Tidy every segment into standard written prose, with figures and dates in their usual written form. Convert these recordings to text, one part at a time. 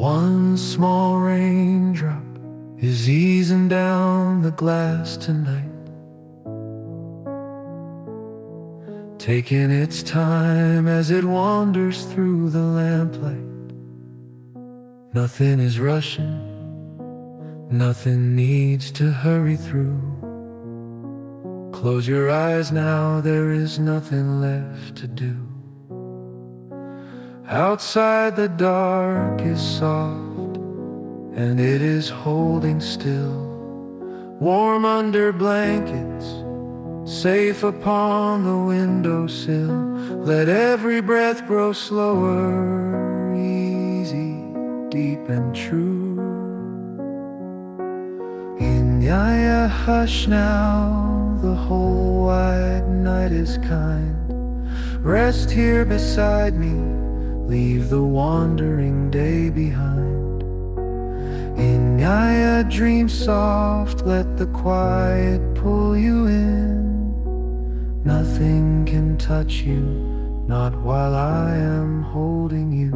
One small raindrop is easing down the glass tonight, taking its time as it wanders through the lamplight. Nothing is rushing, nothing needs to hurry through. Close your eyes now, there is nothing left to do. Outside the dark is soft, and it is holding still. Warm under blankets, safe upon the windowsill. Let every breath grow slower, easy, deep and true. Inyaya, hush now, the whole wide night is kind. Rest here beside me, leave the wandering day behind. Inyaya, dream soft, let the quiet pull you in. Nothing can touch you, not while I am holding you.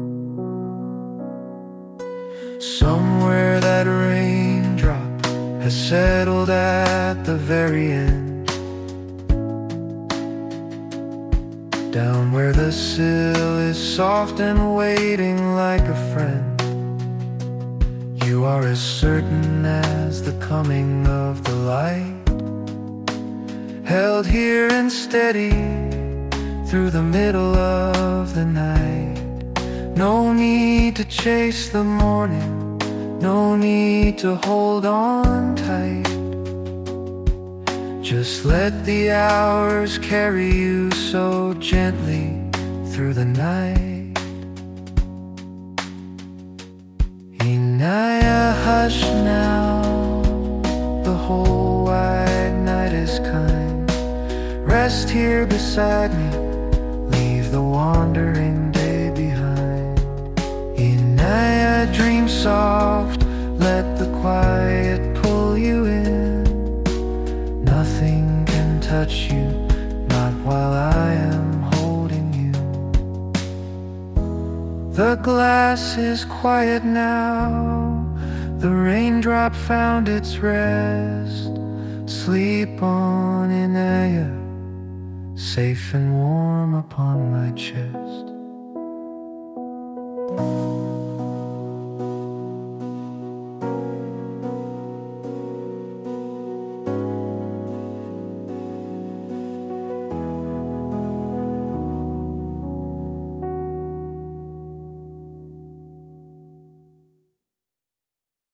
Somewhere that raindrop has settled at the very end, down where the sill is soft and waiting like a friend. You are as certain as the coming of the light, held here and steady through the middle of the night. No need to chase the morning, no need to hold on tight. Just let the hours carry you so gently through the night. Inaya, hush now, the whole wide night is kind. Rest here beside me, leave the wandering day behind. Inaya, dream soft, let the quiet pull you in. Nothing can touch you, not while I am holding you. The glass is quiet now, the raindrop found its rest. Sleep on, Inaya, safe and warm upon my chest.